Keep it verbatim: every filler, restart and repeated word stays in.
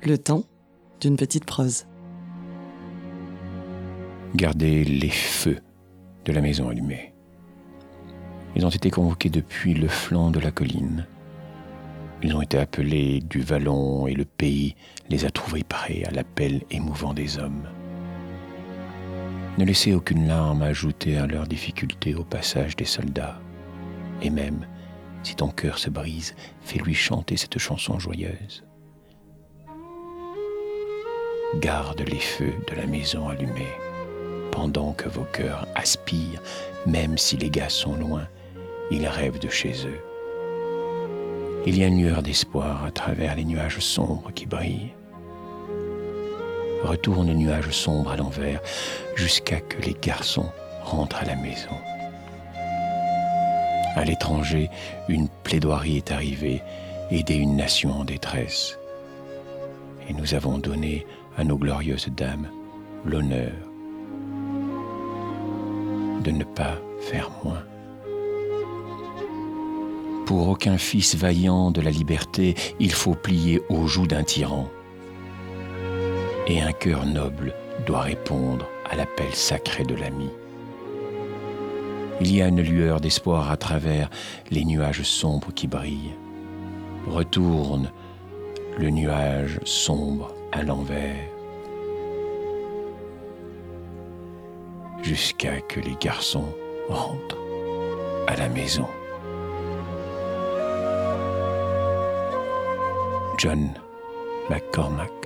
Le temps d'une petite prose. Gardez les feux de la maison allumés. Ils ont été convoqués depuis le flanc de la colline. Ils ont été appelés du vallon et le pays les a trouvés prêts à l'appel émouvant des hommes. Ne laissez aucune larme ajouter à leurs difficultés au passage des soldats. Et même, si ton cœur se brise, fais-lui chanter cette chanson joyeuse. Garde les feux de la maison allumés, pendant que vos cœurs aspirent, même si les gars sont loin, ils rêvent de chez eux. Il y a une lueur d'espoir à travers les nuages sombres qui brillent. Retourne le nuage sombre à l'envers jusqu'à que les garçons rentrent à la maison. À l'étranger, une plaidoirie est arrivée, aider une nation en détresse. Et nous avons donné à nos glorieuses dames l'honneur de ne pas faire moins. Pour aucun fils vaillant de la liberté, il faut plier aux joues d'un tyran. Et un cœur noble doit répondre à l'appel sacré de l'ami. Il y a une lueur d'espoir à travers les nuages sombres qui brillent. Retourne le nuage sombre à l'envers, jusqu'à que les garçons rentrent à la maison. John McCormack.